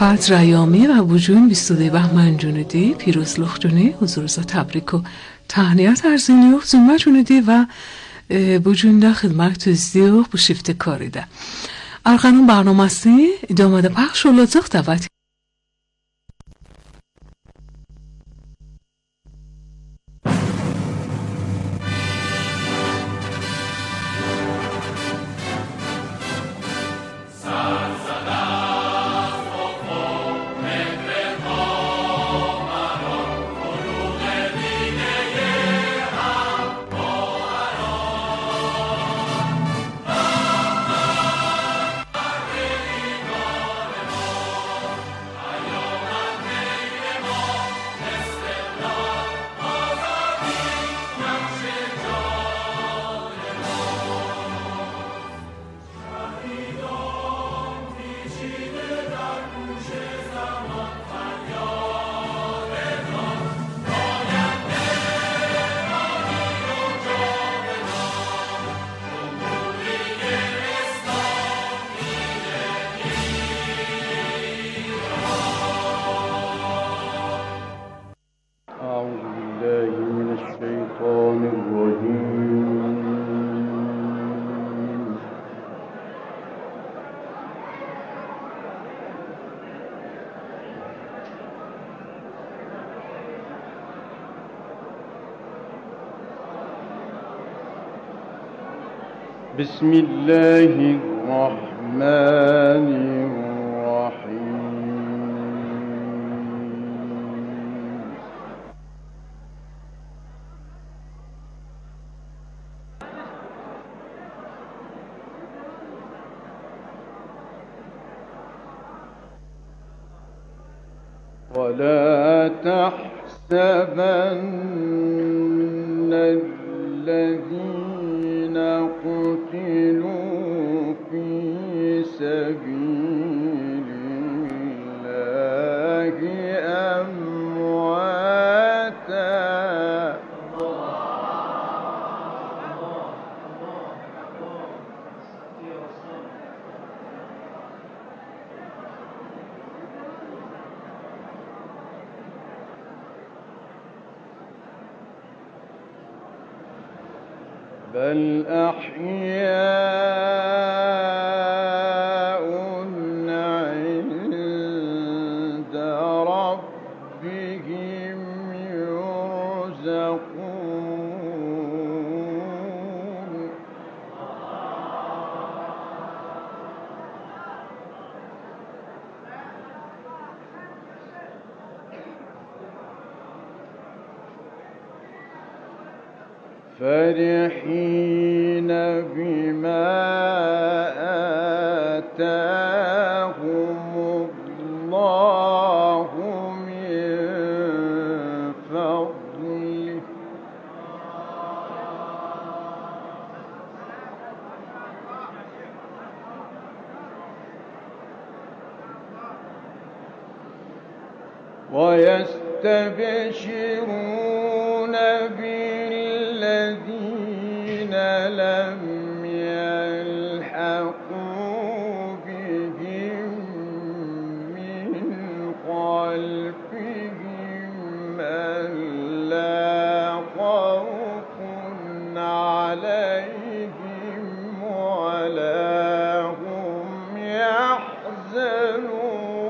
قدر ایامی و بوجون 22 بهمن جونودی پیروز لخجونی حضورزا تبریک و تهنیت ارزینی و زومه جونودی و بوجون ده خدمت توزدی و بوشیفت کاری ده ارغنون برنامه هستی ادامه ده پخش و لازق دوتی بسم الله الرحمن الرحيم. ولا تحسبن الذين قتلوا في سبيل الله أمواتا بل أحياء عند ربهم يرزقون فرحين بما آتاهم الله من فضله ويستبشرون بالذين لم يلحقوا بهم من خلفهم ألا خوف عليهم ولا هم يحزنون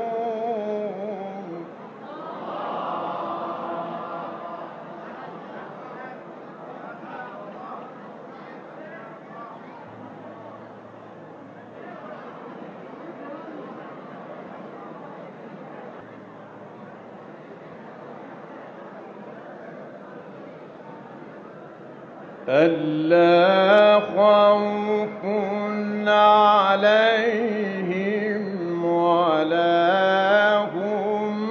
ألا خوف عليهم ولا هم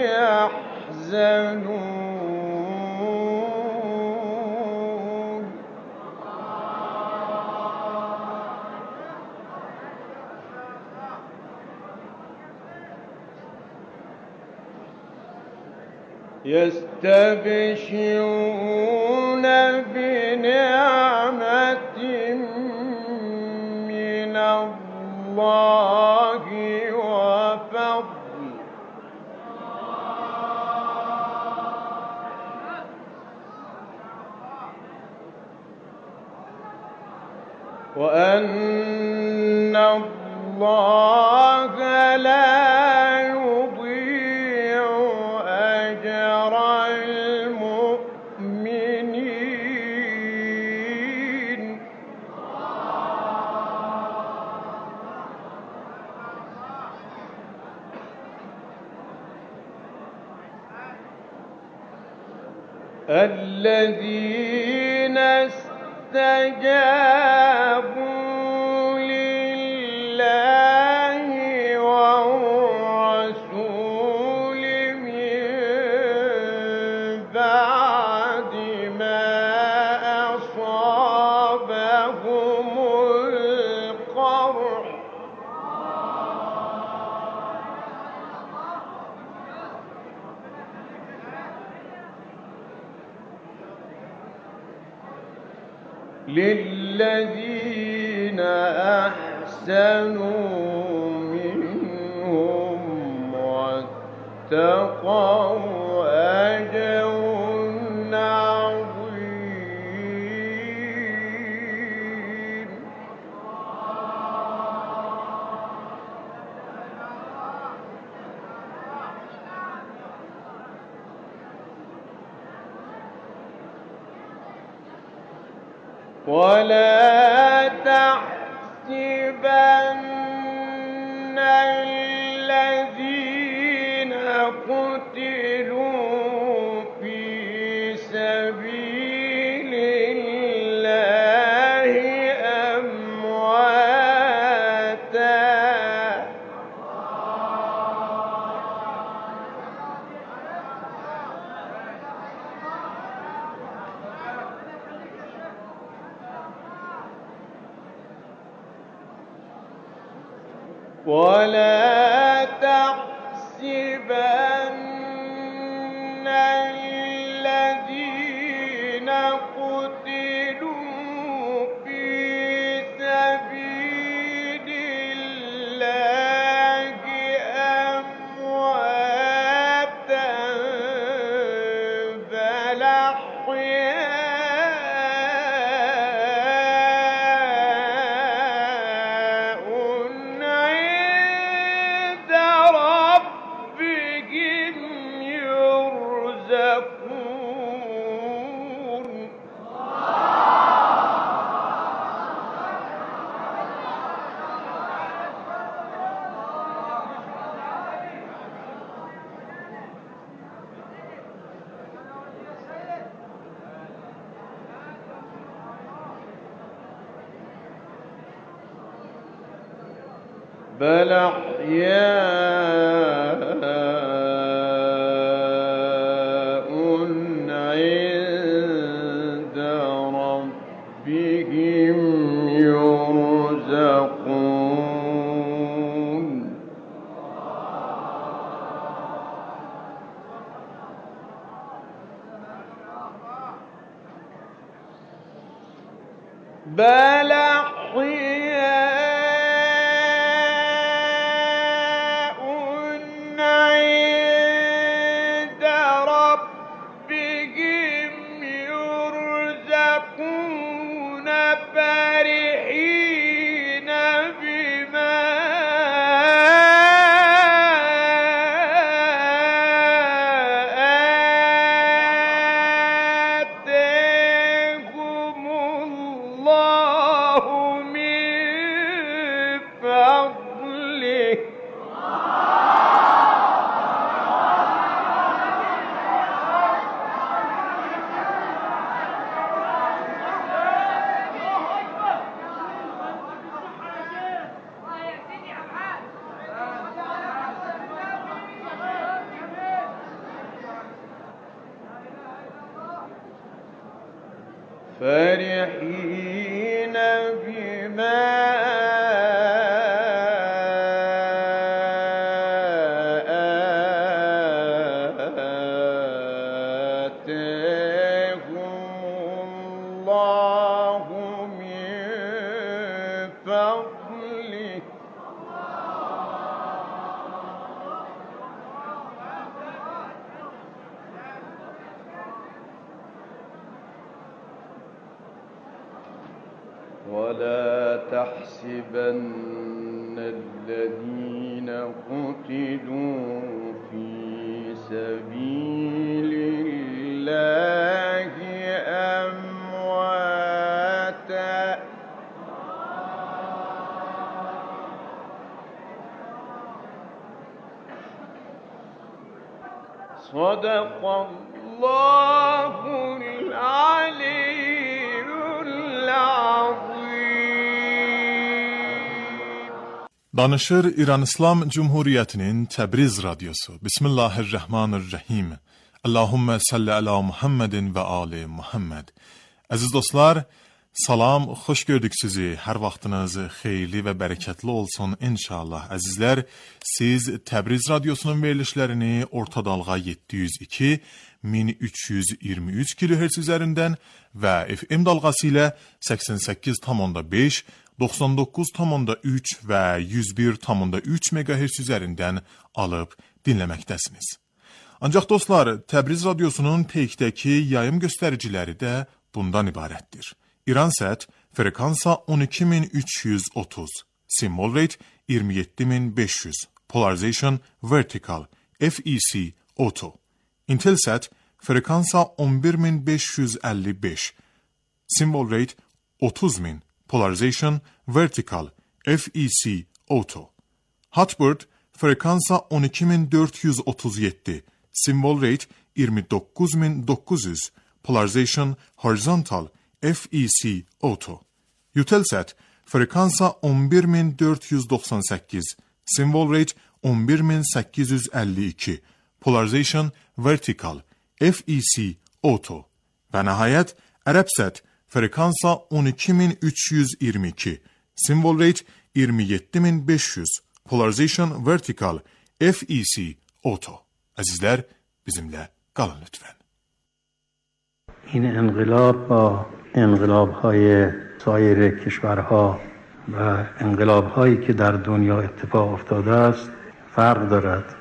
يحزنون يستبشرون بنعمة من الله وفضل وأن الله لا يضيع أجر المؤمنين. الذين استجابوا لله والرسول من بعد ما أصابهم القرح للذين أحسنوا منهم واتقوا أجر عظيم. ولا تحسبن الذين قتلوا في سبيل الله أمواتا ولا تحسبن الذين قتلوا في سبيل الله أمواتا بل أحياء عند ربهم يرزقون. بل أحياء عند ربهم يرزقون. بل أحياء عند ربهم يرزقون فرحين بما آتاهم الله من فضله. فرحين بما آتاهم الله من فضله. ولا تحسبن الذين قتلوا في سبيل الله أمواتا صدق الله العلي العظيم. Danışır İran İslam Cumhuriyeti'nin Təbriz Radyosu. Bismillahirrahmanirrahim. Allahümme salli ala Muhammedin ve ali Muhammed. Aziz dostlar, salam, xoş gördük sizi. Hər vaxtınız xeyirli və bərəkətli olsun inşallah. Əzizlər, siz Təbriz Radyosunun verilişlərini orta dalğa 702 1323 kHz üzərindən və FM dalğası ilə 88,5, 99,3 və 101,3 MHz üzərindən alıb dinləməkdəsiniz. Ancaq dostlar, Təbriz Radyosunun peykdəki yayım göstəriciləri də bundan ibarətdir. İransat frekansa 12330, symbol rate 27500, polarization vertical, FEC auto. Intelsat frekansa 11555, symbol rate 30000, polarization vertical, FEC auto. Hotbird frekansa 12437, symbol rate 29900, polarization horizontal, FEC auto. Eutelsat frekansa 11498, symbol rate 11852, polarization vertical, FEC auto. Və nəhayət Arabsat frekansa 12322, symbol rate 27500, polarization vertical, FEC auto. Əzizlər, bizimlə qalın lütfən. این انقلاب با انقلاب‌های سایر کشورها و انقلاب‌هایی که در دنیا اتفاق افتاده است فرق دارد.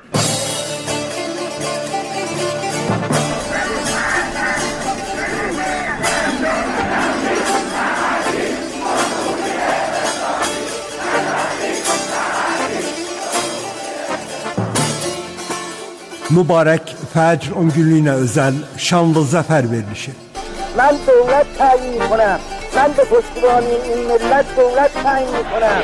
Mübarek Fecr 10 günlüğüne özel şanlı zafer verilişi. من دولت تعیین کنم. من به پشتیبانی این ملت دولت تعیین میکنم.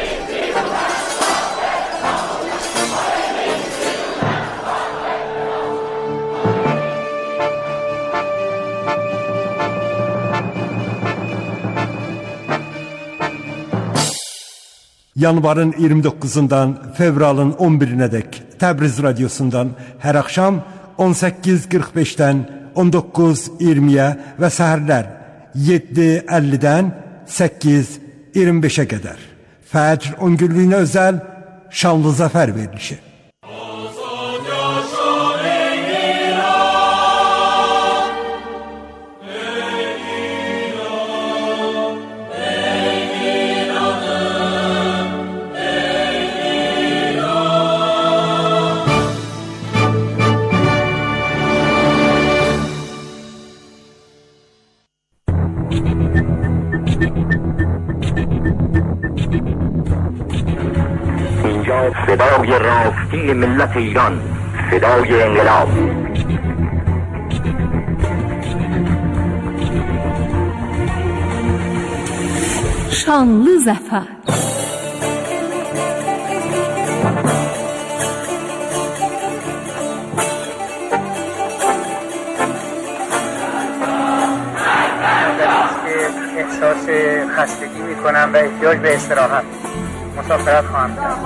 Yanvarın 29'undan fevralın 11'ine dek Təbriz Radyosu'ndan her akşam 18.45'ten 19.20'ye ve səhərlər 7.50'den 8.25'e kadar. Fecr 10 günlüğüne özel şanlı zafer verilişi. صدای راستی ملت ایران، صدای انقلاب. Şanlı Zəfər. احساس خستگی میکنم و احتیاج به استراحت. مسافرت خواهم کرد.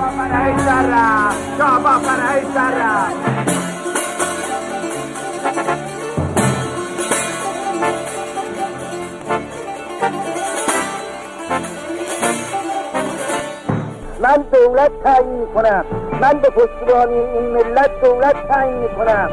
من دولت تعیین میکنم. من به پشتیبانی این ملت دولت تعیین میکنم.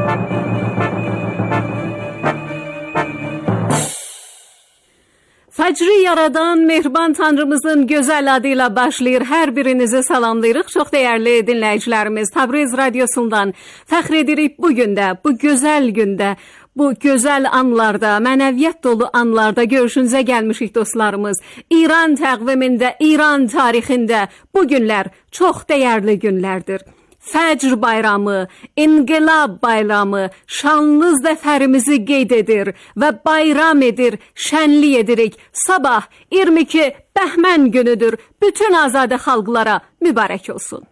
Fəcri yaradan mehriban Tanrımızın gözəl adıyla başlayır. Hər birinizi salamlayırıq. Çox dəyərli dinləyicilərimiz, Təbriz Radyosundan fəxr edirik bu gündə, bu gözəl gündə, bu gözəl anlarda, mənəviyyat dolu anlarda görüşünüzə gəlmişik dostlarımız. İran təqvimində, İran tarixində bu günlər çox dəyərli günlərdir. Fəcr bayramı, İnqilab bayramı, şanlı zəfərimizi qeyd edir və bayram edir, şənlik edirik. Sabah 22 Bəhmən günüdür. Bütün azadə xalqlara mübarək olsun.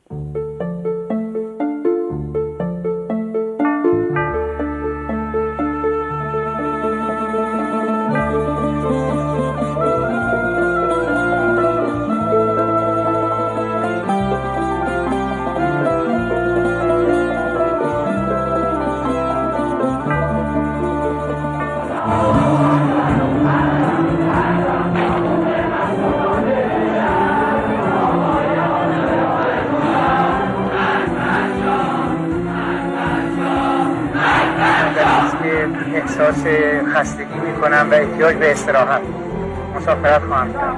احساس خستگی میکنم و احتیاج به استراحت مسافرت خواهم کرد.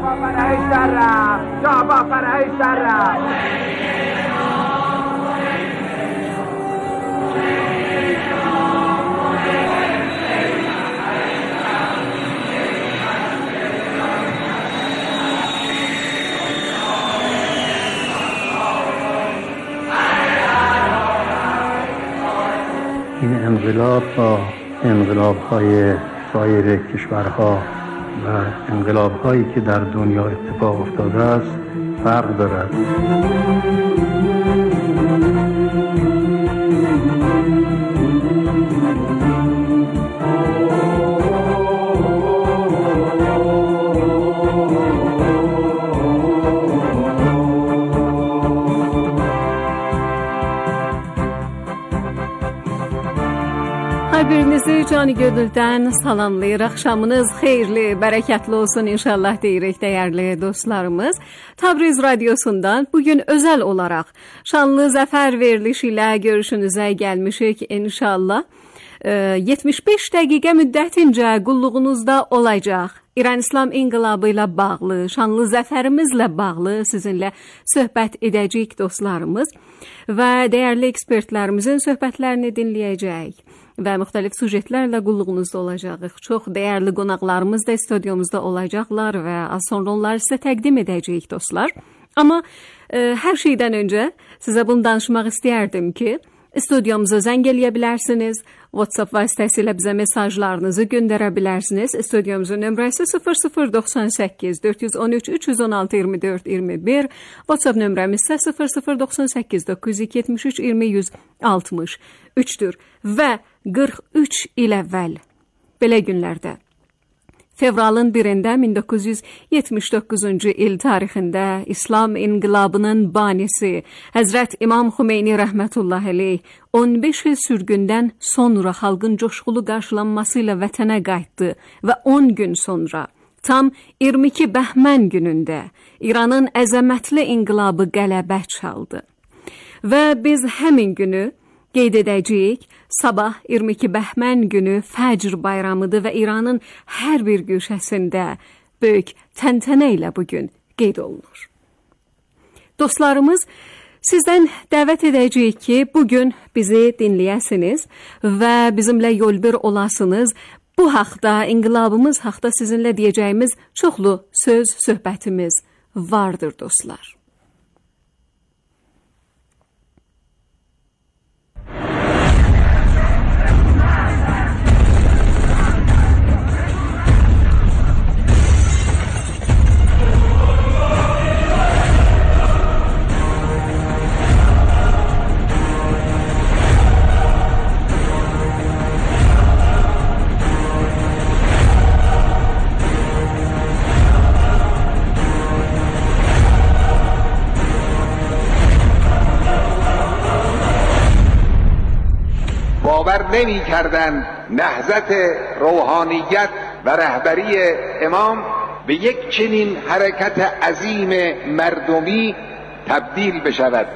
این انقلاب با انقلاب‌های سایر کشورها و انقلاب‌هایی که در دنیا اتفاق افتاده است فرق دارد. Bir-birinizi canı gönüldən salamlayır. Axşamınız xeyirli, bərəkətli olsun inşallah deyirik dəyərli dostlarımız. Təbriz radiosundan bugün özəl olaraq şanlı zəfər verilişi ilə görüşünüzə gəlmişik inşallah. 75 dəqiqə müddətincə qulluğunuzda olacaq. İran İslam İnqilabı ilə bağlı, şanlı zəfərimizlə bağlı sizinlə söhbət edəcəyik dostlarımız və dəyərli ekspertlərimizin söhbətlərini dinləyəcəyik və müxtəlif sujetlərlə qulluğunuzda olacağıq. Çox dəyərli qonaqlarımız da studiyomuzda olacaqlar və az sonra onları sizə təqdim edəcəyik dostlar. Amma hər şeydən öncə sizə bunu danışmaq istəyərdim ki, studiomuza zəng eləyə bilərsiniz, WhatsApp vasitəsilə bizə mesajlarınızı göndərə bilərsiniz. Studiomuzun nömrəsi 0098 413 316 24 21, WhatsApp nömrəmiz isə 0098 973 20 163-dür və 43 il əvvəl belə günlərdə fevralın 1-də 1979-cu il tarixində İslam İnqilabının banisi Həzrət İmam Xümeyni rəhmətullahi aleyh 15 il sürgündən sonra xalqın coşqulu qarşılanması ilə vətənə qayıtdı və 10 gün sonra tam 22 Bəhmən günündə İranın əzəmətli inqilabı qələbə çaldı. Və biz həmin günü qeyd edəcəyik. Sabah 22 Bəhmən günü Fəcr bayramıdır və İranın hər bir güşəsində böyük təntənə ilə bugün qeyd olunur. Dostlarımız, sizdən dəvət edəcəyik ki, bugün bizi dinləyəsiniz və bizimlə yolbir olasınız. Bu haqda, inqilabımız haqda sizinlə deyəcəyimiz çoxlu söz, söhbətimiz vardır dostlar. باور نمی کردند نهضت روحانیت و رهبری امام به یک چنین حرکت عظیم مردمی تبدیل بشود.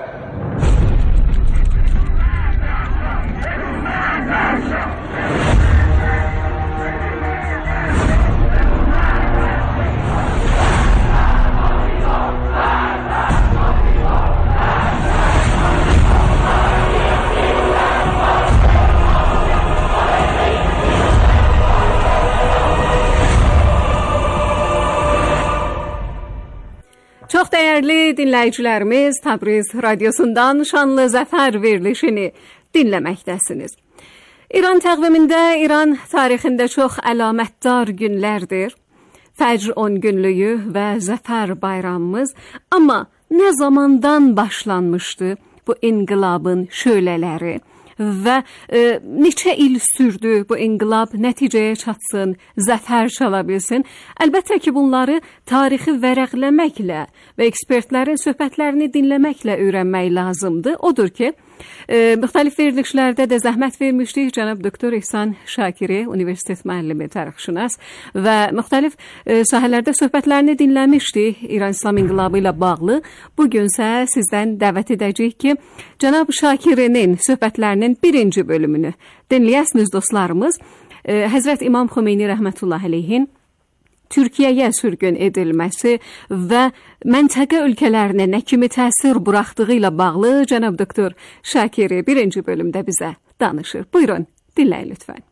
Dəyərli dinləyicilərimiz, Təbriz radiosundan şanlı zəfər verilişini dinləməkdəsiniz. İran təqvimində, İran tarixində çox əlamətdar günlərdir. Fəcr 10 günlüyü və zəfər bayramımız. Amma nə zamandan başlanmışdı bu inqilabın şölələri və neçə il sürdü bu inqilab nəticəyə çatsın, zəfər çala bilsin? Əlbəttə ki, bunları tarixi vərəqləməklə və ekspertlərin söhbətlərini dinləməklə öyrənmək lazımdır. Odur ki, müxtəlif verilişlərdə də zəhmət vermişdik. Cənab Doktor İhsan Şakiri, universitet müəllimi, tarixşünas və müxtəlif sahələrdə söhbətlərini dinləmişdik İran İslam İnqilabı ilə bağlı. Bugünsə sizdən dəvət edəcəyik ki, Cənab Şakirinin söhbətlərinin birinci bölümünü dinləyəsiniz dostlarımız. Həzrət İmam Xomeyni rəhmətullah əleyhin Türkiyəyə sürgün edilməsi və məntəqə ölkələrinə nə kimi təsir buraxdığı ilə bağlı Cənab Doktor Şakiri birinci bölümdə bizə danışır. Buyurun, dinləyin lütfən.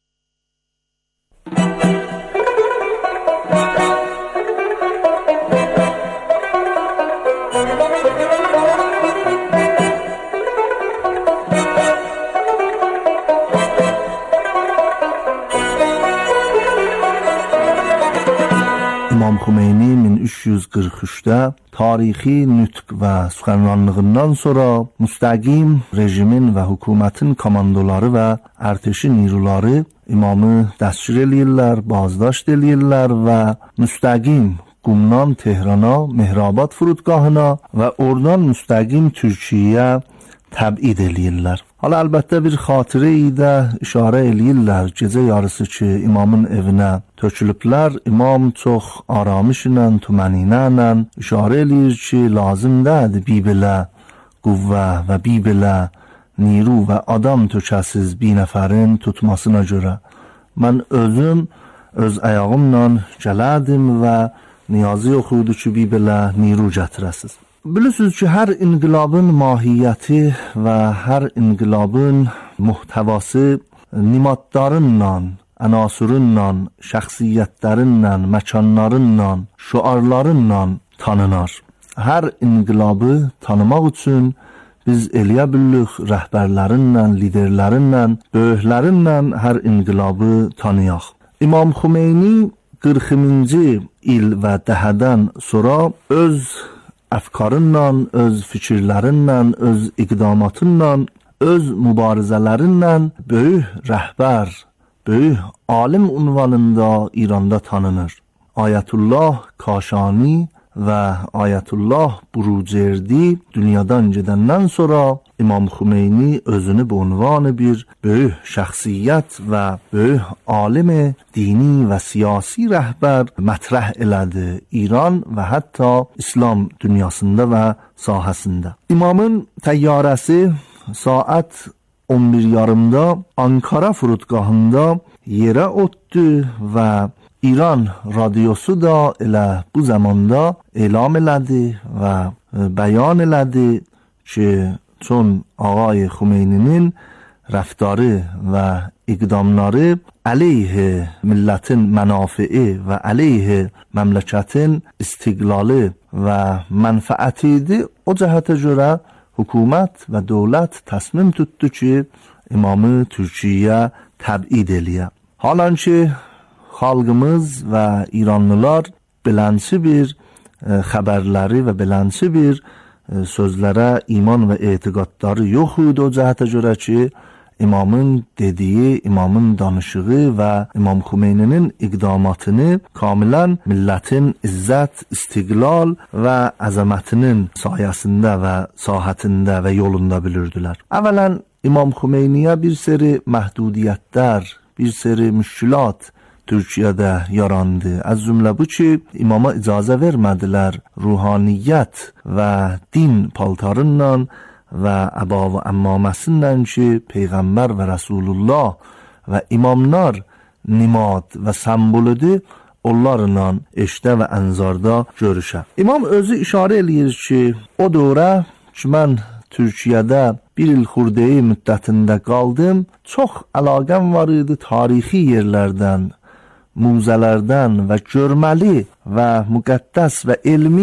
İmam Xomeyni 1343-də tarixi nütq və suxanranlığından sonra müstəqim rejimin və hökumətin komandoları və ərteşi niruları imamı dəstgir eləyirlər, bazdaşt eləyirlər və müstəqim Qumdan Tehrana, Mehrabad furudgahına və oradan müstəqim Türkiyəyə təbid eləyirlər. Hala əlbəttə bir xatirəyi də işarə eləyirlər. Gecə yarısı ki, imamın evinə tökülüblər, imam çox aramışla, tüməniylə işarə eləyir ki, lazımdır bir-belə qüvvə və bir-belə niru və adam tökəsiz bir nəfərin tutmasına görə. Mən özüm öz ayağımla gələrdim və niyazı yox idi ki, bir-belə niru gətirəsiz. Bilirsiniz ki, hər inqilabın mahiyyəti və hər inqilabın muhtəvası nimadlarınla, ənasırınla, şəxsiyyətlərinlə, məkanlarınla, şüarlarınla tanınar. Hər inqilabı tanımaq üçün biz eləyə bilirik rəhbərlərinlə, liderlərinlə, böyüklərinlə hər inqilabı tanıyaq. İmam Xomeyni 40-cı il və dəhədən sonra öz əfkarınla, öz fikirlərinlə, öz iqdamatınla, öz mübarizələrinlə böyük rəhbər, böyük alim unvanında İranda tanınır. Ayətullah Kaşani və Ayətullah Burucerdi dünyadan gedəndən sonra İmam Xomeyni özünü bu unvanı bir böyük şəxsiyyət və böyük alimi dini və siyasi rəhbər mətrəh elədi İran və hətta İslam dünyasında və sahəsində. İmamın təyyarəsi saat 11:30-da Ankara furudgahında yerə otdu və İran radiosu da elə bu zamanda elam elədi və bəyan elədi ki, çون آقای خمینinin rəftarı və iqdamları əleyhi millətin mənafi'i və əleyhi məmləkətin istiqlalı və mənfəəti idi. O cəhətə görə hökumət və dövlət təsmim tutdu ki, imamı Türkiyəyə təbid eləyə. Halanki xalqımız və İranlılar bilənçi bir xəbərləri və bilənçi bir sözlərə iman və etiqadları yox idi. O cəhətə görə ki, imamın dediyi, imamın danışığı və İmam Xomeyninin iqdamatını kamilən millətin izzət, istiqlal və əzəmətinin sayəsində və sahətində və yolunda bilirdilər. Əvvələn İmam Xomeyniyə bir seri məhdudiyyətlər, bir seri müşkilat Türkiyədə yarandı. Az cümlə bu ki, imama icazə vermədilər ruhaniyyət və din paltarınla və əba və əmmaməsinlə ki, Peyğəmbər və Rəsulullah və imamlar nimad və sembolüdür, onlarla eşdə və ənzarda görüşə. İmam özü işarə eləyir ki, o dövrə ki, mən Türkiyədə bir il xurdeyi müddətində qaldım, çox əlaqəm var idi tarixi yerlərdən, muzələrdən və görməli və müqəddəs və elmi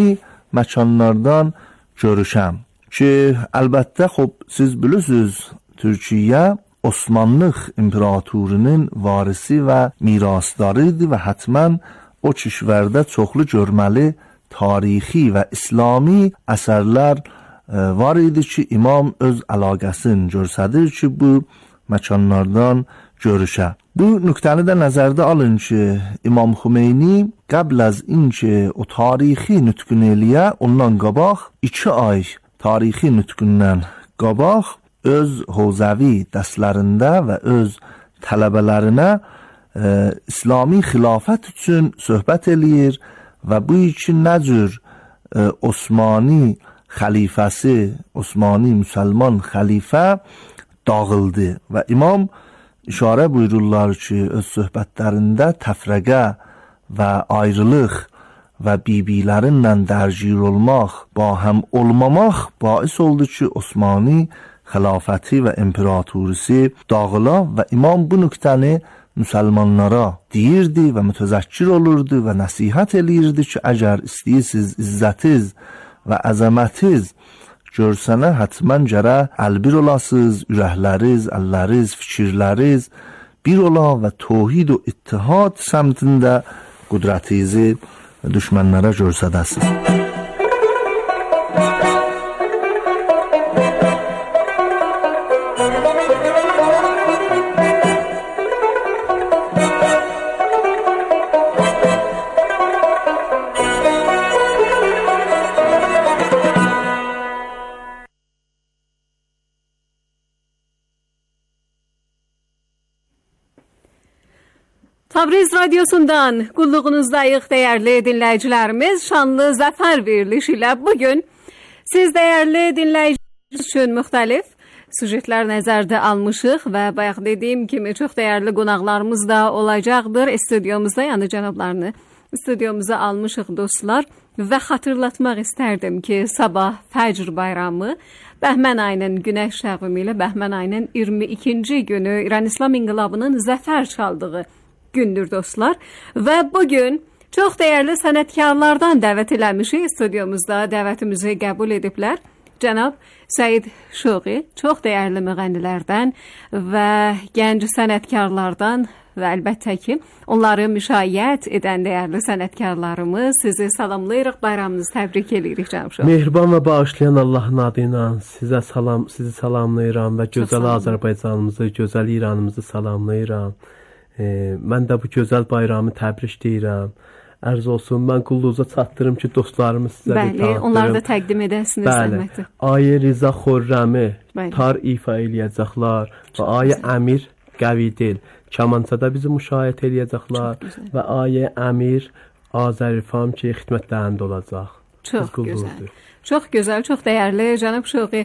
məkanlardan görüşəm ki, əlbəttə siz bilirsiniz, Türkiyə Osmanlıq imperatorunun varisi və mirasdarıdır və həttəmən o kişvərdə çoxlu görməli tarixi və İslami əsərlər var idi ki, imam öz əlaqəsini göstərir ki, bu məkanlardan görüşə. Bu nöqtəni də nəzərdə alın ki, İmam Xümeyni qəbl az inki o tarixi nütqünü eləyə, ondan qabaq 2 ay tarixi nütqündən qabaq öz Hovzəvi dərslərində və öz tələbələrinə İslami xilafət üçün söhbət eləyir və bu iki nəcür Osmani xəlifəsi, Osmani müsəlman xəlifə dağıldı və imam işarə buyururlar ki, öz söhbətlərində təfrəqə və ayrılıq və bibilərinlə dərgir olmaq, bahəm olmamaq bais oldu ki, Osmani xilafəti və imperatorisi dağıla və imam bu nöqtəni müsəlmanlara deyirdi və mütəzəkkir olurdu və nəsihət eləyirdi ki, əgər istəyirsiniz izzətiz və əzəmətiz görsənə, həttəmən gərə əlbir olasınız, ürəkləriz, əlləriz, fikirləriz bir ola və tövhid və ittihad səmtində qüdrətinizi düşmənlərə göstərəsiniz. Tabriz Radyosu'ndan qulluğunuzdayıq dəyərli dinləyicilərimiz. Şanlı zəfər verilişi ilə bugün siz dəyərli dinləyicilər üçün müxtəlif sujetlər nəzərdə almışıq və bayaq dediyim kimi çox dəyərli qonaqlarımız da olacaqdır stüdyomuzda, yəni cənablarını stüdyomuza almışıq dostlar və xatırlatmaq istərdim ki, sabah Fəcr bayramı Bəhmən ayının günəş təqvimi ilə Bəhmən ayının 22-ci günü İran İslam İnqilabının zəfər çaldığı gündür dostlar və bugün çox dəyərli sənətkarlardan dəvət eləmişik stüdyomuzda, dəvətimizi qəbul ediblər. Cənab Səid Şoği çox dəyərli müğənnilərdən və gənc sənətkarlardan və əlbəttə ki, onları müşayiət edən dəyərli sənətkarlarımız, sizi salamlayırıq, bayramınızı təbrik edirik cənab Şoği. Mehriban və bağışlayan Allahın adıyla sizi salamlayıram və gözəl Azərbaycanımızı, gözəl İranımızı salamlayıram. Mən də bu gözəl bayramı təbrik deyirəm. Ərz olsun, mən qulluğunuza çatdırım ki, dostlarımız sizə də tanıtdırım. Bəli, onları da təqdim edəsiniz zəhməti. Ayə Riza Xorrəmi tar ifa eləyəcəklər və Ayə Əmir Qəvidil kamançada bizi müşayiət eləyəcəklər və Ayə Əmir Azərifam ki, xidmətlərində olacaq. Çox gözəl. Çox gözəl, çox dəyərli cənab Şoği.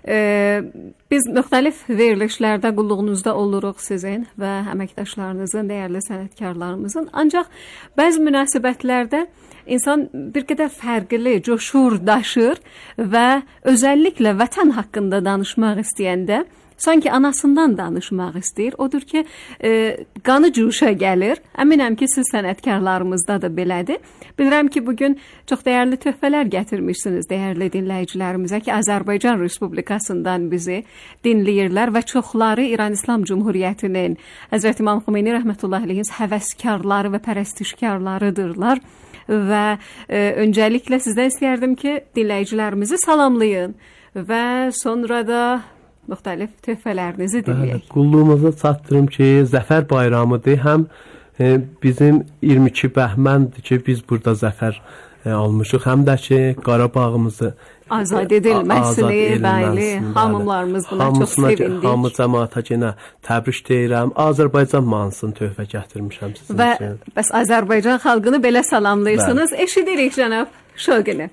Biz müxtəlif verilişlərdə qulluğunuzda oluruq sizin və əməkdaşlarınızın, dəyərli sənətkarlarımızın. Ancaq bəzi münasibətlərdə insan bir qədər fərqli, coşur, daşır və özəlliklə vətən haqqında danışmaq istəyəndə sanki anasından danışmaq istəyir. Odur ki, qanı cuşa gəlir. Əminəm ki, siz sənətkarlarımızda da belədir. Bilirəm ki, bugün çox dəyərli töhfələr gətirmişsiniz dəyərli dinləyicilərimizə ki, Azərbaycan Respublikasından bizi dinləyirlər və çoxları İran İslam Cumhuriyyətinin Həzrət İmam Xümeyni rəhmətullahi əleyhin həvəskarları və pərəstişkarlarıdırlar. Və öncəliklə sizdən istəyərdim ki, dinləyicilərimizi salamlayın və sonra da müxtəlif töhfələrinizi dinləyək. Qulluğumuza çatdırım ki, zəfər bayramıdır. Həm bizim 22 bəhməndir ki, biz burada zəfər almışıq, həm də ki, Qarabağımızı azad edilməsini, bəli, hamılarımız buna çox sevindik. Hamı cəmaata yenə təbrik deyirəm. Azərbaycan mahnısını töhfə gətirmişəm sizin üçün. Və bəs Azərbaycan xalqını belə salamlayırsınız. Eşidirik cənab Şoğini.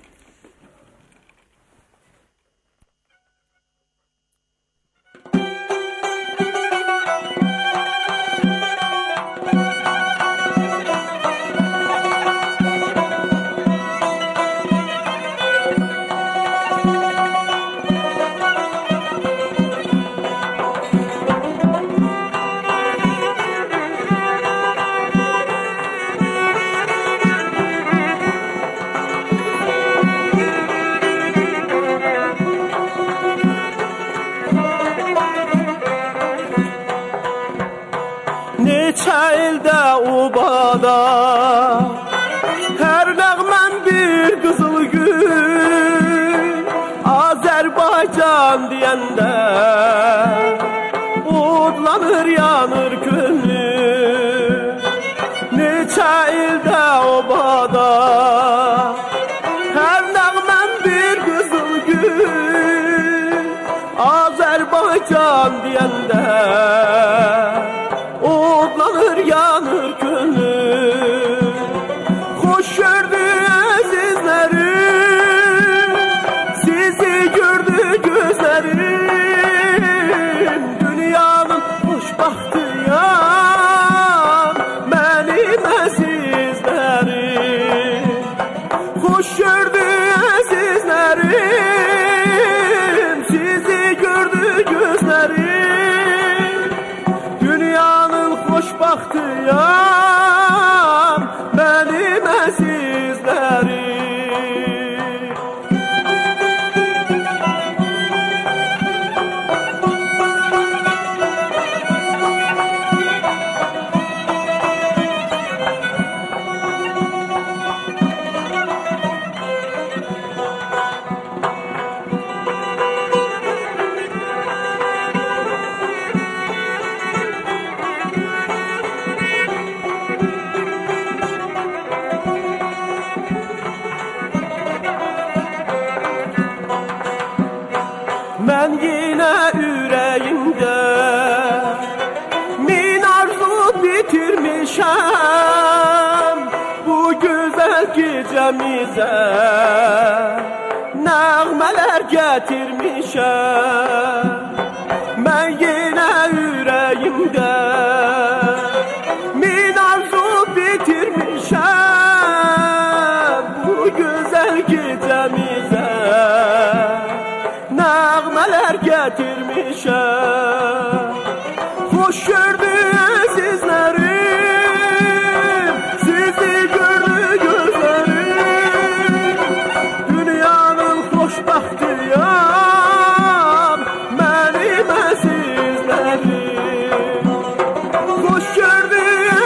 neçə ildə obada hər nəğmən bir qızıl gül Azərbaycan deyəndə odlanır yanır könlüm neçə ildə obada hər nəğmən bir qızıl gül Azərbaycan deyəndə odlanır yanır könlüm xoş gördü əzizlərim sizi gördü gözlərim dünyanın xoşbaxtıyam mənim əzizlərim xoş gördü əzizlərim sizi gördü gözlərim dünyanın xoşbaxtıyam mənim əzizlərim Mən yenə ürəyimdə min arzu bitirmişəm bu gözəl gecəmizə nəğmələr gətirmişəm mən yenə ürəyimdə min arzu bitirmişəm bu gözəl gecəmizə nəğmələr gətirmişəm xoş gördü əzizlərim sizi gördü gözlərim dünyanın xoşbaxtıyam mənim əzizlərim xoş gördü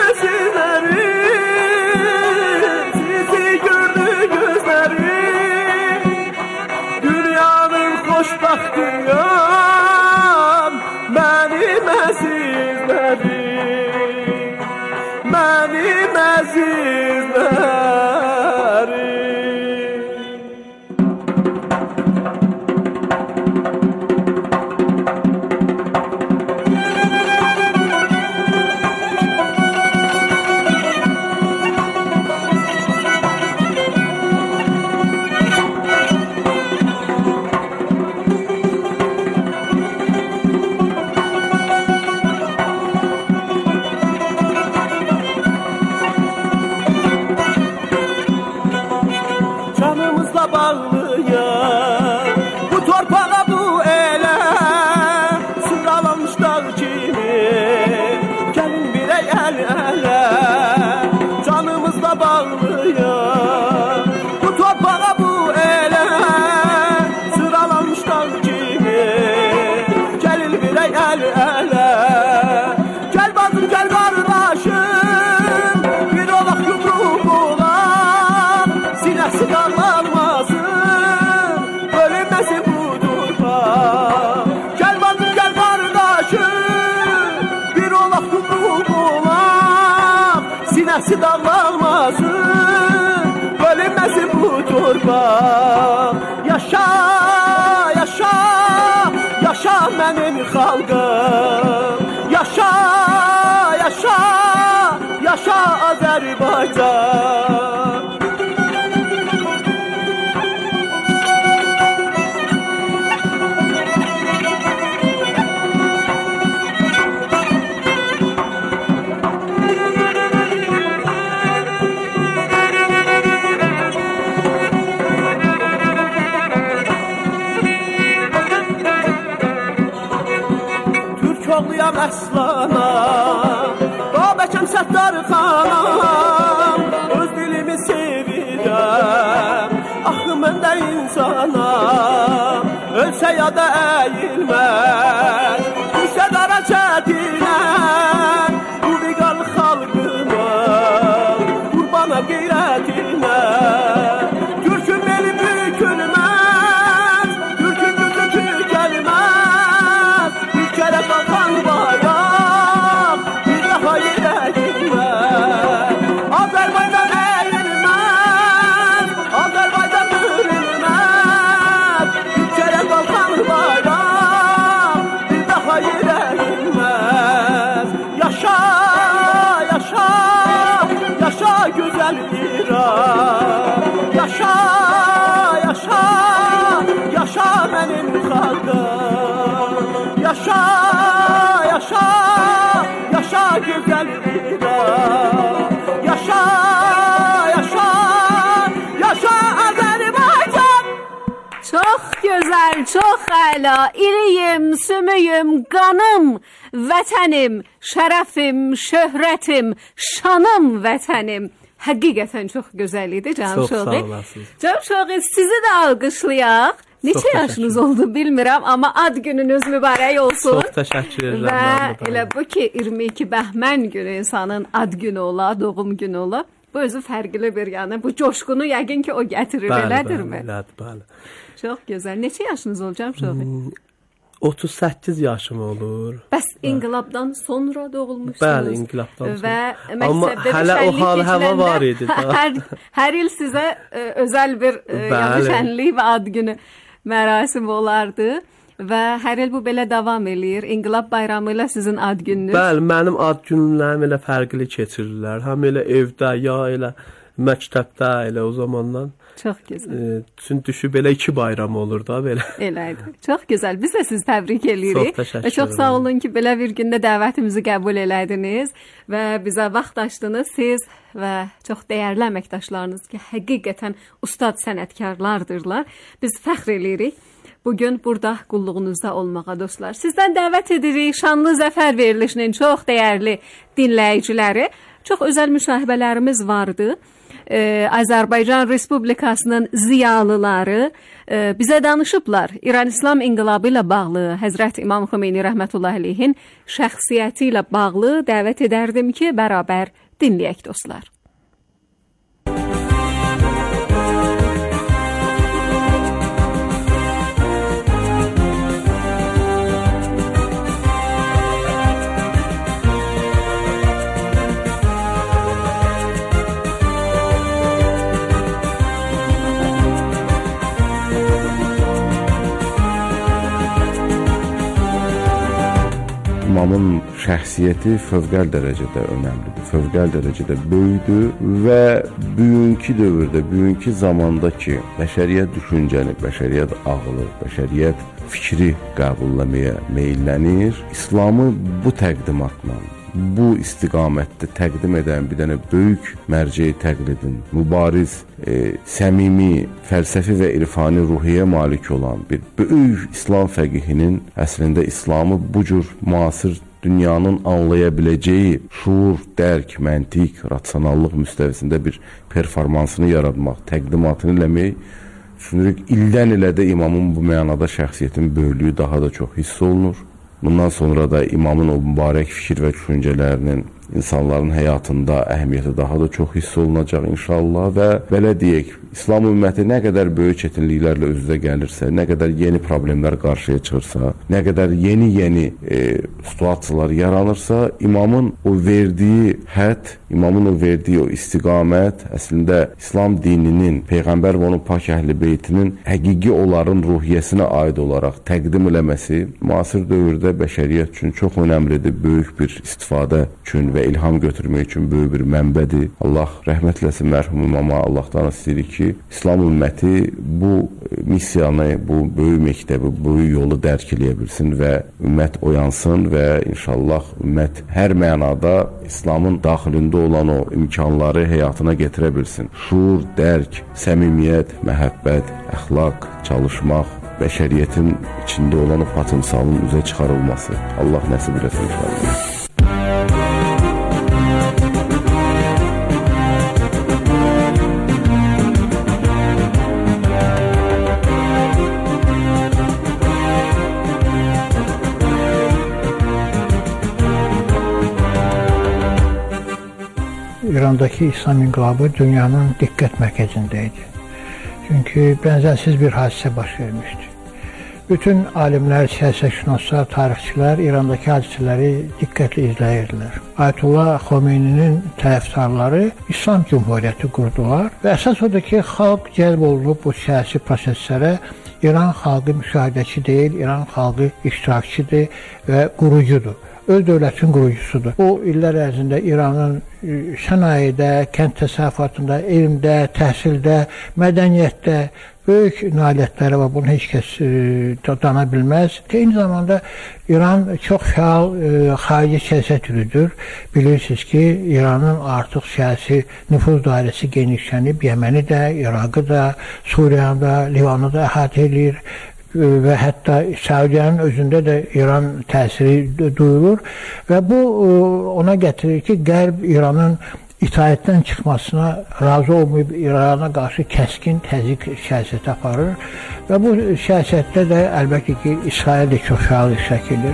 əzizlərim sizi gördü gözlərim dünyanın xoşbaxtıyam mənim əzizlərim mənim əzizlərim canımızla bağlıyam bu torpağa bu elə sıralanmış dağ kimi gəlin birək əl-ələ canımızla bağlıyam bu torpağa bu elə sıralanmış dağ kimi gəlin birək əl-ələ gəl bacım gəl qardaşım bir olaq yumruq olaq sinəsi dağlanmasın bölünməsin bu torpaq gəl bacım gəl qardaşım bir olaq yumruq olaq sinəsi dağlanmasın bölünməsin bu torpaq yaşa yaşa yaşa mənim xalqım yaşa yaşa yaşa Azərbaycan oğluyam əslanam Babəkəm Səttar xanam öz dilimi sevirəm axı mən də insanam ölsə ya da əyilməz düşsə qara çətinə bu biqal gözəl, çox əla. İriyim, sümüyüm, qanım, vətənim, şərəfim, şöhrətim, şanım, vətənim. Həqiqətən çox gözəl idi Can Şoği. Çox sağ olasınız. Can Şoği, sizi də alqışlayaq. Neçə yaşınız oldu bilmirəm, amma ad gününüz mübarək olsun. Çox təşəkkür edirəm. Və elə bu ki, 22 bəhmən günü insanın ad günü ola, doğum günü ola. Bu özü fərqli bir yəni. Bu coşqunu yəqin ki o gətirir, elədirmi? Bəli. Çox gözəl. Neçə yaşınız olacaq Şoği? 38 yaşım olur. Bəs inqilabdan sonra doğulmuşsunuz? Bəli, inqilabdan sonra. Və amma hələ o hal-həva var idi. Hər il sizə özəl bir şənlik və ad günü mərasimi olardı və hər il bu belə davam eləyir. İnqilab bayramı ilə sizin ad gününüz. Bəli, mənim ad günlərim elə fərqli keçirirlər. Həm elə evdə, ya elə məktəbdə, elə o zamandan. Çox gözəl. Çünki düşüb belə 2 bayram olur da belə. Elədir. Çox gözəl. Biz də sizi təbrik edirik. Çox təşəkkür ederim. Çox sağ olun ki, belə bir gündə dəvətimizi qəbul elədiniz və bizə vaxt açdınız. Siz və çox dəyərli əməkdaşlarınız ki, həqiqətən ustad sənətkarlardırlar. Biz fəxr edirik. Bugün burada qulluğunuzda olmağa dostlar. Sizdən dəvət edirik Şanlı Zəfər verilişinin çox dəyərli dinləyiciləri. Çox özəl müşahibələrimiz vardı. Azərbaycan Respublikasının ziyalıları bizə danışıblar. İran İslam İnqilabı ilə bağlı, Həzrət İmam Xomeyni rəhmətullahi əleyhin şəxsiyyəti ilə bağlı dəvət edərdim ki, bərabər dinləyək dostlar. İmamın şəxsiyyəti fövqəl dərəcədə önəmlidir, fövqəl dərəcədə böyükdür və bugünkü dövrdə, bugünkü zamanda ki, bəşəriyyət düşüncəni, bəşəriyyət ağlı, bəşəriyyət fikri qəbulləməyə meylənir, İslamı bu təqdimatla, bu istiqamətdə təqdim edən bir dənə böyük mərcəyi təqlidin, mübariz, səmimi, fəlsəfi və irfani ruhiyyə malik olan bir böyük İslam fəqihinin əslində İslamı bu cür müasir dünyanın anlaya biləcəyi şuur, dərk, məntiq, rasionallıq müstəvisində bir performansını yaratmaq, təqdimatını eləmək, düşünürük, ildən ilə də imamın bu mənada şəxsiyyətin böyüklüyü daha da çox hiss olunur. Bundan sonra da imamın o mübarək fikir və düşüncələrinin insanların həyatında əhəmiyyəti daha da çox hiss olunacaq inşallah və belə deyək, İslam ümməti nə qədər böyük çətinliklərlə üz-üzə gəlirsə, nə qədər yeni problemlər qarşıya çıxırsa, nə qədər yeni situasiyalar yaranırsa, imamın o verdiyi hədd, imamın o verdiyi o istiqamət əslində İslam dininin, Peyğəmbər və onun pak əhl-i beytinin həqiqi onların ruhiyyəsinə aid olaraq təqdim eləməsi müasir dövrdə bəşəriyyət üçün çox önəmlidir, böyük bir istifadə üçün və ilham götürmək üçün böyük bir mənbədir. Allah rəhmət eləsin mərhum imama, Allahdan istəyirik ki, İslam ümməti bu missiyanı, bu böyük məktəbi, bu böyük yolu dərk eləyə bilsin və ümmət oyansın və inşallah ümmət hər mənada İslamın daxilində olan o imkanları həyatına gətirə bilsin. Şuur, dərk, səmimiyyət, məhəbbət, əxlaq, çalışmaq, bəşəriyyətin içində olan o potensialın üzə çıxarılması. Allah nəsib eləsin inşallah. İrandakı İslam inqilabı dünyanın diqqət mərkəzindəydi. Çünki bənzərsiz bir hadisə baş vermişdi. Bütün alimlər, siyasətşünaslar, tarixçilər İrandakı hadisələri diqqətlə izləyirdilər. Ayətullah Xomeyninin tərəfdarları İslam Cümhuriyyəti qurdular və əsas odur ki, xalq cəlb olunub bu siyasi proseslərə. İran xalqı müşahidəçi deyil, İran xalqı iştirakçıdır və qurucudur. Öz dövlətin qurucusudur. O, illər ərzində İranın sənayedə, kənd təsərrüfatında, elmdə, təhsildə, mədəniyyətdə böyük nailiyyətləri var. Bunu heç kəs dana bilməz. Eyni zamanda İran çox fəal xarici siyasət yürüdür. Bilirsiniz ki, İranın artıq siyasi nüfuz dairəsi genişlənib. Yəməni də, İraqı da, Suriyanı da, Livanı da əhatə edir. və hətta Səudiyyənin özündə də İran təsiri duyulur və bu ona gətirir ki, Qərb İranın itaətdən çıxmasına razı olmayıb İrana qarşı kəskin təzyiq siyasəti aparır və bu siyasətdə də əlbəttə ki, İsrail də çox fəal şəkildir.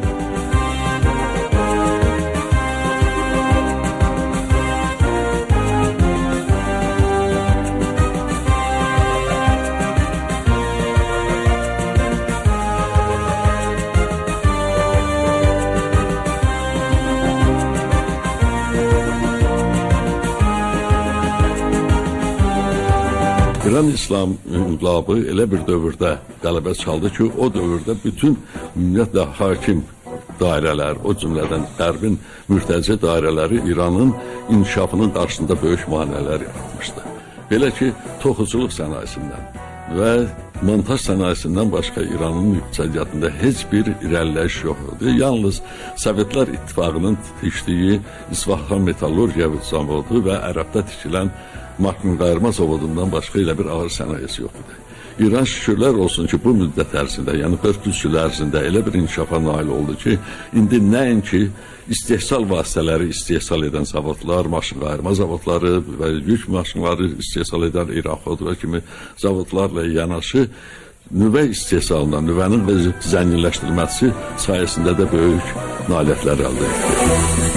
İran İslam inqilabı elə bir dövrdə qələbə çaldı ki, o dövrdə bütün ümumiyyətlə hakim dairələr, o cümlədən Qərbin mürtəci dairələri İranın inkişafının qarşısında böyük maneələr yaratmışdı. Belə ki, toxuculuq sənayesindən və montaj sənayesindən başqa İranın iqtisadiyyatında heç bir irəliləyiş yox idi. Yalnız Sovetlər İttifaqının tikdiyi İsfahan metallurgiya zavodu və Ərəbdə tikilən maşın qayırma zavodundan başqa elə bir ağır sənayesi yox idi. İran şükürlər olsun ki, bu müddət ərzində, yəni 43 il ərzində elə bir inkişafa nail oldu ki, indi nəinki istehsal vasitələri istehsal edən zavodlar, maşın qayırma zavodları və yük maşınları istehsal edən İran Xodro kimi zavodlarla yanaşı nüvə istehsalından, nüvənin zənginləşdirilməsi sayəsində də böyük nailiyyətlər əldə etdi.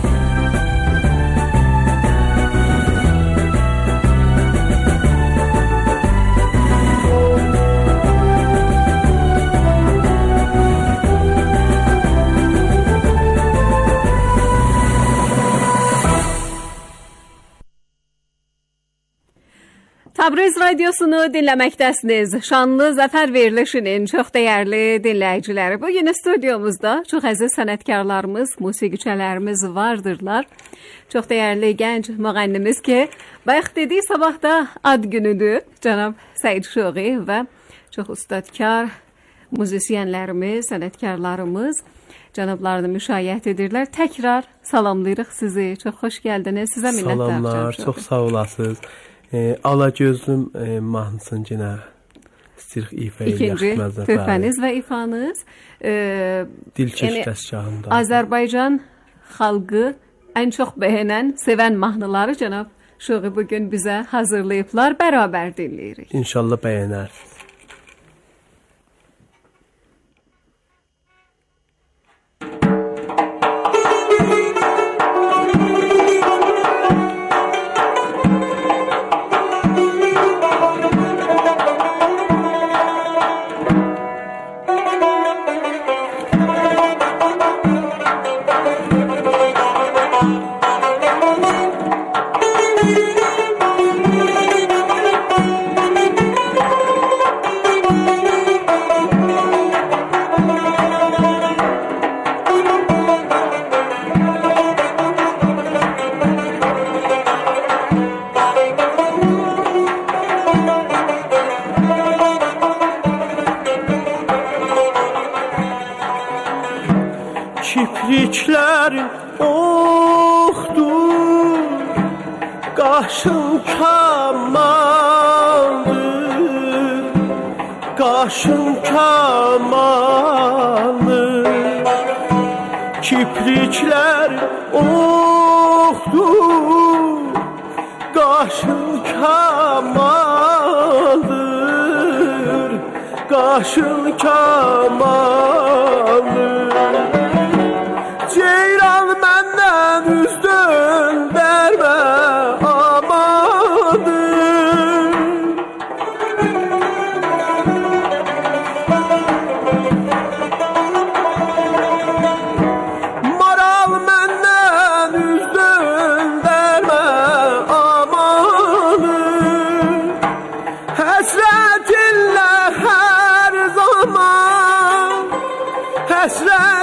Təbriz radiosunu dinləməkdəsiniz. Şanlı Zəfər verilişinin çox dəyərli dinləyiciləri. Bugün stüdyomuzda çox əziz sənətkarlarımız, musiqiçilərimiz vardırlar. Çox dəyərli gənc müğənnimiz ki, bayaq dedik, sabah da ad günüdür. Cənab Səid Şoği və çox ustadkar muzisyenlərimiz, sənətkarlarımız cənablarını müşayiət edirlər. Təkrar salamlayırıq sizi. Çox xoş gəldiniz. Sizə minnətdarım. Salamlar, çox sağ olasınız. Alagözlüm mahnısını yenə istəyirik ifa eləyək. İkinci töhfəniz və ifanız Dilkeş dəstgahında. Azərbaycan xalqı ən çox bəyənən, sevən mahnıları cənab Şoği bugün bizə hazırlayıblar. Bərabər dinləyirik. İnşallah bəyənər. Kipriklərin oxdur, qaşın kamandır, qaşın kamandır. Kipriklərin oxdur, qaşın kamandır, qaşın kamandır. Ceyran məndən üz döndərmə amadır. Maral məndən üz döndərmə amadır. Həsrətinlə hər zaman, həsrət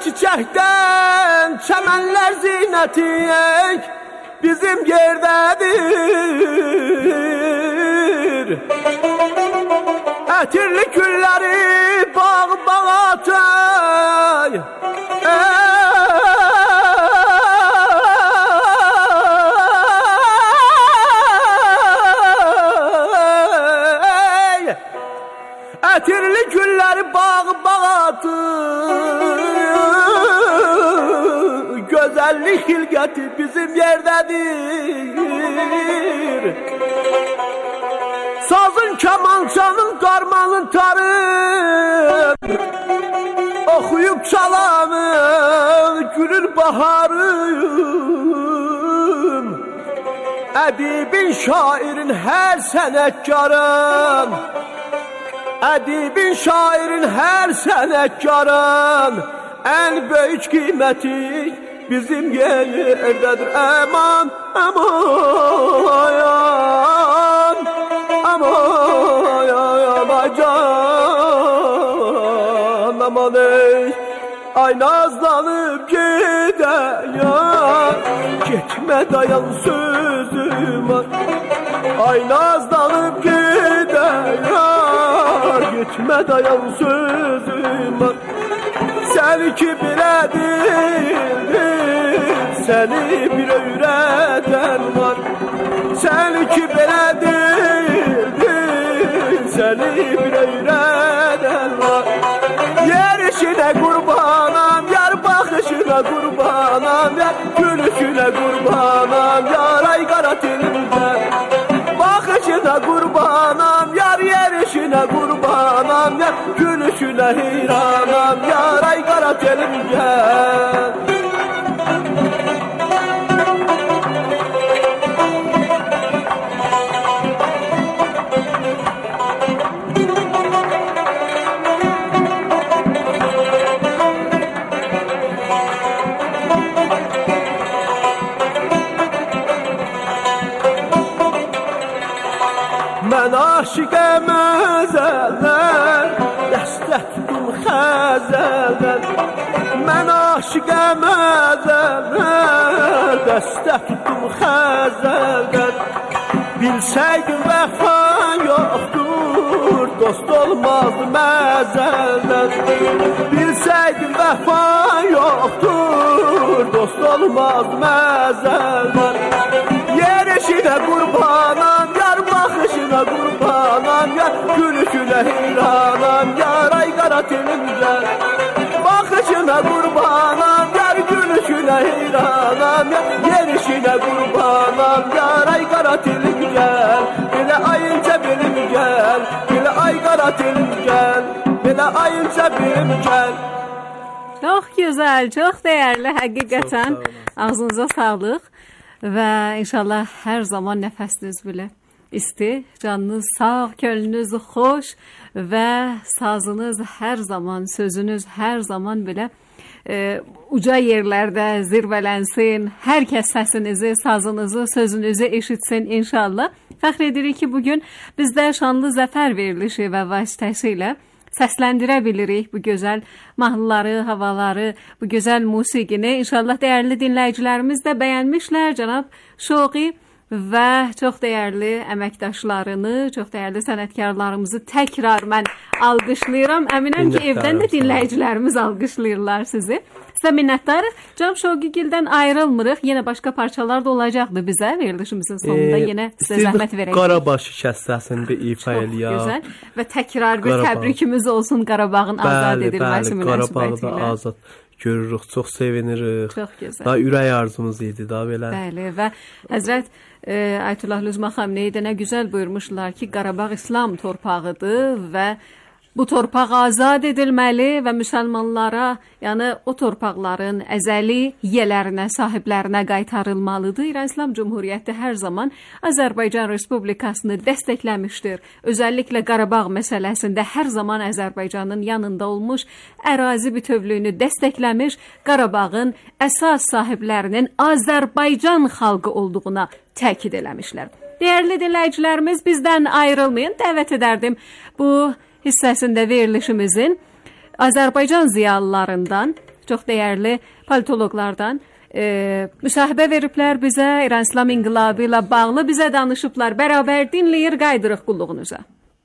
çiçekten çemenler zineti bizim yerdedir. Ətirli külləri bağ atay, ətirli külləri bağ atır, gözəllik xilqəti bizim yerdədir. Sazın, kamançanın, qarmanın tarı, oxuyub çalanın gülür baharım. Ədibin, şairin, hər sənətkarın, ədibin, şairin, hər sənətkarın ən böyük qiyməti bizim yerdədir. Aman, aman, aman, aman, can, aman ey, ay nazlanıb gedəyən, getmə dayan sözüm var. Ay nazlanıb gedəyən, getmə dayan sözüm var. Səni ki bilədir, səni bir öyrədən var. Səni ki belədir, səni bir öyrədən var. Yer işinə qurbanam, yar baxışına qurbanam, yar gülüşünə qurbanam, yar ay qara telimdən. Baxışına qurbanam, yar yer işinə qurbanam, yar gülüşünə heyranam, yar ay qara telimdən. Mən aşiqəm əzəldən, dəstə tutdum xəzəldən. Mən aşiqəm əzəldən, dəstə tutdum xəzəldən. Bilsəydim vəfan yoxdur, dost olmazdı məzəldən. Bilsəydim vəfan yoxdur, dost olmazdı məzəldən. Yer eşinə qurbanam, yar baxışına qurbanam, yar gülüşünə heyranam, yar ay qara telimdən. Baxışına qurbanam, yar gülüşünə heyranam, yar yer işinə qurbanam, yar ay qara telimdən. Belə ayınca belim gəl, belə ay qara telim gəl, belə ayınca belim gəl. Çox gözəl, çox dəyərli, həqiqətən ağzınıza sağlıq. Və inşallah hər zaman nəfəsiniz belə isti, canınız sağ, könlünüz xoş və sazınız hər zaman, sözünüz hər zaman belə uca yerlərdə zirvələnsin. Hər kəs səsinizi, sazınızı, sözünüzü eşitsin inşallah. Fəxr edirik ki, bugün bizdə şanlı zəfər verilişi və vasitəsilə səsləndirə bilirik bu gözəl mahnıları, havaları, bu gözəl musiqini. İnşallah dəyərli dinləyicilərimiz də bəyənmişlər. Cənab Şoği və çox dəyərli əməkdaşlarını, çox dəyərli sənətkarlarımızı təkrar mən alqışlayıram. Əminəm ki, evdən də dinləyicilərimiz alqışlayırlar sizi. Sizə minnətdarıq. Cənab Şoğigildən ayrılmırıq. Yenə başqa parçalar da olacaqdı bizə verilişimizin sonunda. Yenə sizə zəhmət verək. Qarabağ şikəstəsində ifa eləyək. Çox gözəl və təkrar bir təbrikimiz olsun Qarabağın azad edilməsi münasibətilə. Qarabağda azad görürük, çox sevinirik. Çox gözəl. Da ürək arzumuz idi da belə. Bəli və Həzrət Ayətullah Lüzma Xamneyi də nə gözəl buyurmuşlar ki, Qarabağ İslam torpağıdır və bu torpaq azad edilməli və müsəlmanlara, yəni o torpaqların əzəli yiyələrinə, sahiblərinə qaytarılmalıdır. İran İslam Cumhuriyyəti hər zaman Azərbaycan Respublikasını dəstəkləmişdir. Özəlliklə Qarabağ məsələsində hər zaman Azərbaycanın yanında olmuş, ərazi bütövlüyünü dəstəkləmiş, Qarabağın əsas sahiblərinin Azərbaycan xalqı olduğuna təkid eləmişlər. Dəyərli dinləyicilərimiz, bizdən ayrılmayın. Dəvət edərdim bu hissəsində verilişimizin Azərbaycan ziyalılarından çox dəyərli politoloqlardan müsahibə veriblər bizə, İran İslam İnqilabı ilə bağlı bizə danışıblar. Bərabər dinləyir, qaydırıq qulluğunuza.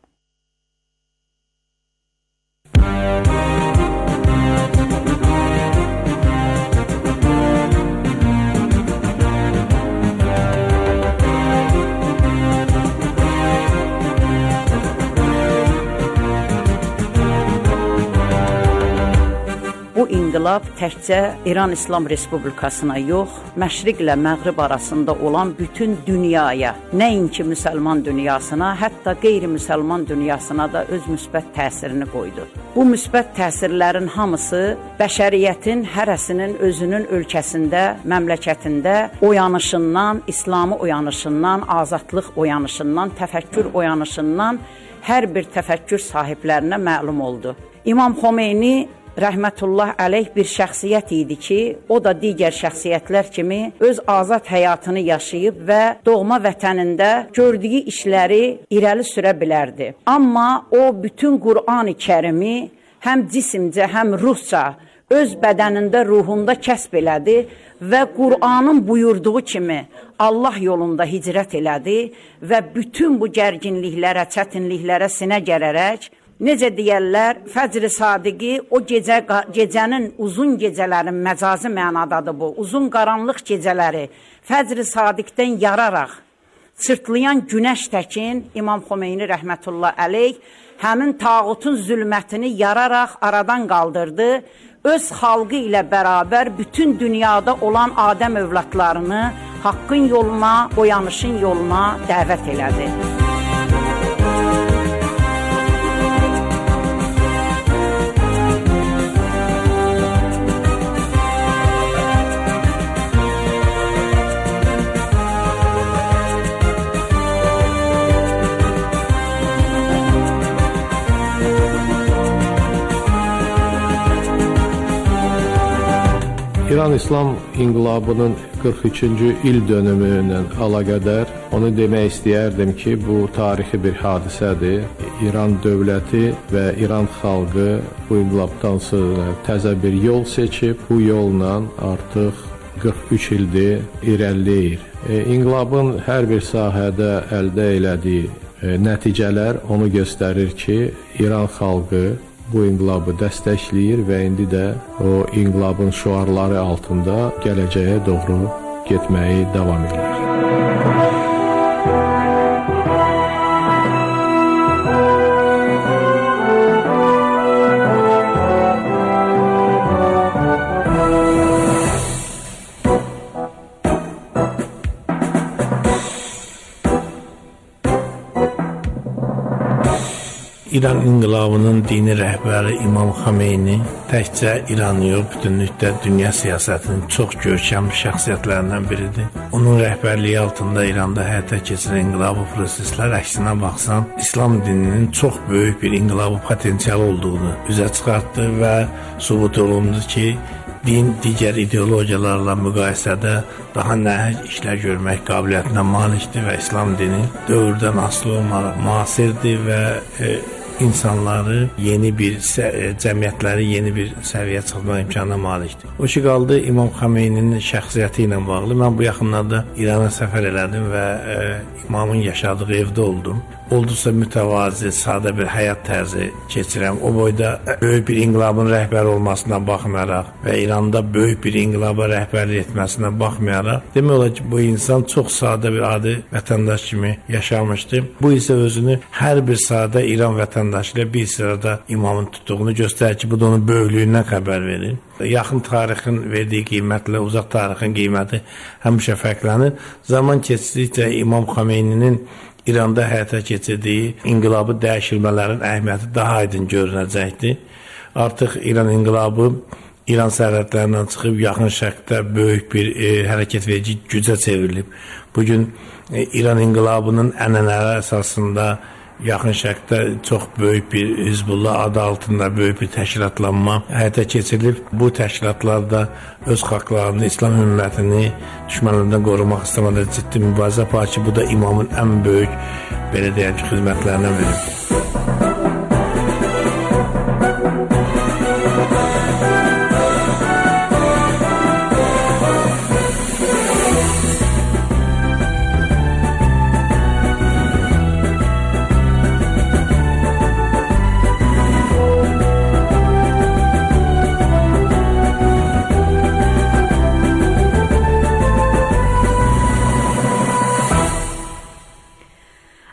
Bu inqilab təkcə İran İslam Respublikasına yox, məşriq ilə məğrib arasında olan bütün dünyaya, nəinki müsəlman dünyasına, hətta qeyri-müsəlman dünyasına da öz müsbət təsirini qoydu. Bu müsbət təsirlərin hamısı bəşəriyyətin hərəsinin özünün ölkəsində, məmləkətində oyanışından, İslamı oyanışından, azadlıq oyanışından, təfəkkür oyanışından hər bir təfəkkür sahiblərinə məlum oldu. İmam Xomeyni rəhmətullah əleyh bir şəxsiyyət idi ki, o da digər şəxsiyyətlər kimi öz azad həyatını yaşayıb və doğma vətənində gördüyü işləri irəli sürə bilərdi. Amma o bütün Qur'an-ı Kərimi həm cisimcə, həm ruhca öz bədənində, ruhunda kəsb elədi və Qur'anın buyurduğu kimi Allah yolunda hicrət elədi və bütün bu gərginliklərə, çətinliklərə sinə gərərək, necə deyərlər, Fəcr-i Sadiqi o gecənin, uzun gecələrin məcazi mənadadır bu, uzun qaranlıq gecələri Fəcr-i Sadiqdən yararaq çırtlayan günəş təkin İmam Xomeyni rəhmətullah əleyh həmin tağutun zülmətini yararaq aradan qaldırdı, öz xalqı ilə bərabər bütün dünyada olan Adəm övladlarını haqqın yoluna, oyanışın yoluna dəvət elədi. İran İslam İnqilabının 43-cü il dönümü ilə əlaqədar onu demək istəyərdim ki, bu tarixi bir hadisədir. İran dövləti və İran xalqı bu inqilabdan sonra təzə bir yol seçib, bu yolla artıq 43 ildir irəliləyir. İnqilabın hər bir sahədə əldə elədiyi nəticələr onu göstərir ki, İran xalqı bu inqilabı dəstəkləyir və indi də o inqilabın şüarları altında gələcəyə doğru getməyi davam edir. İran inqilabının dini rəhbəri İmam Xomeyni təkcə İran yox, bütünlükdə dünya siyasətinin çox görkəmli şəxsiyyətlərindən biridir. Onun rəhbərliyi altında İranda həyata keçirilən inqilabi proseslər əksinə baxsan, İslam dininin çox böyük bir inqilabi potensialı olduğunu üzə çıxartdı və sübut olundu ki, din digər ideologiyalarla müqayisədə daha nəhəng işlər görmək qabiliyyətinə malikdir və İslam dini dövrdən asılı olmalı müasirdir və insanları yeni bir cəmiyyətləri yeni bir səviyyəyə çıxartmaq imkanına malikdir. O ki qaldı İmam Xomeyninin şəxsiyyəti ilə bağlı. Mən bu yaxınlarda İrana səfər elədim və İmamın yaşadığı evdə oldum. Olduqca mütəvazi, sadə bir həyat tərzi keçirəm. O boyda böyük bir inqilabın rəhbəri olmasına baxmayaraq və İranda böyük bir inqilaba rəhbərlik etməsinə baxmayaraq, demək olar ki, bu insan çox sadə bir adi vətəndaş kimi yaşamışdı. Bu isə özünü hər bir sadə İran vətəndaşı ilə bir sırada imamın tutduğunu göstərir ki, bu da onun böyüklüyündən xəbər verir. Yaxın tarixin verdiyi qiymətlə uzaq tarixin qiyməti həmişə fərqlənir. Zaman keçdikcə İmam Xomeyninin İranda həyata keçirdiyi inqilabı dəyişilmələrin əhəmiyyəti daha aydın görünəcəkdir. Artıq İran inqilabı İran sərhədlərindən çıxıb yaxın şərqdə böyük bir hərəkət verici gücə çevrilib. Bugün İran inqilabının ənənələri əsasında yaxın şərqdə çox böyük bir Hizbullah adı altında böyük bir təşkilatlanma həyata keçirilib. Bu təşkilatlar da öz xalqlarını, İslam ümmətini düşmənlərdən qorumaq istəmədə ciddi mübarizə aparır ki, bu da imamın ən böyük, belə deyək ki, xidmətlərindən biridir.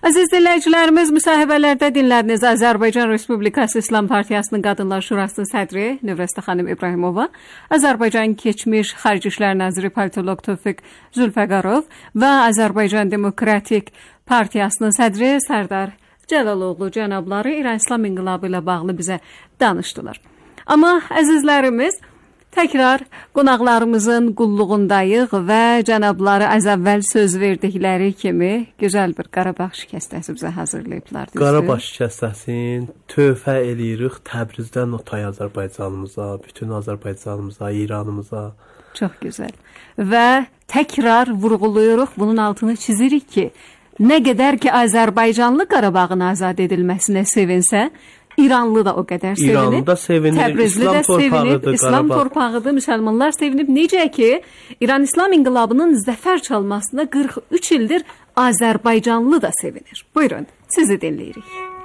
Əziz dinləyicilərimiz, müsahibələrdə dinlədiniz Azərbaycan Respublikası İslam Partiyasının Qadınlar Şurasının sədri Növrəstə xanım İbrahimova, Azərbaycan keçmiş Xarici İşlər Naziri politoloq Tofiq Zülfəqarov və Azərbaycan Demokratik Partiyasının sədri Sərdar Cəlaloğlu cənabları İran İslam İnqilabı ilə bağlı bizə danışdılar. Amma əzizlərimiz, təkrar qonaqlarımızın qulluğundayıq və cənabları az əvvəl söz verdikləri kimi gözəl bir Qarabağ şikəstəsi bizə hazırlayıblar. Qarabağ şikəstəsini töhfə eləyirik Təbrizdən Notay Azərbaycanımıza, bütün Azərbaycanımıza, İranımıza. Çox gözəl. Və təkrar vurğulayırıq, bunun altını çizirik ki, nə qədər ki Azərbaycanlı Qarabağın azad edilməsinə sevinsə, İranlı da o qədər sevinib. İranlı da sevinir, Təbrizli də sevinib, İslam torpağıdır, müsəlmanlar sevinib. Necə ki, İran İslam İnqilabının zəfər çalmasına 43 ildir Azərbaycanlı da sevinir. Buyurun, sizi dinləyirik.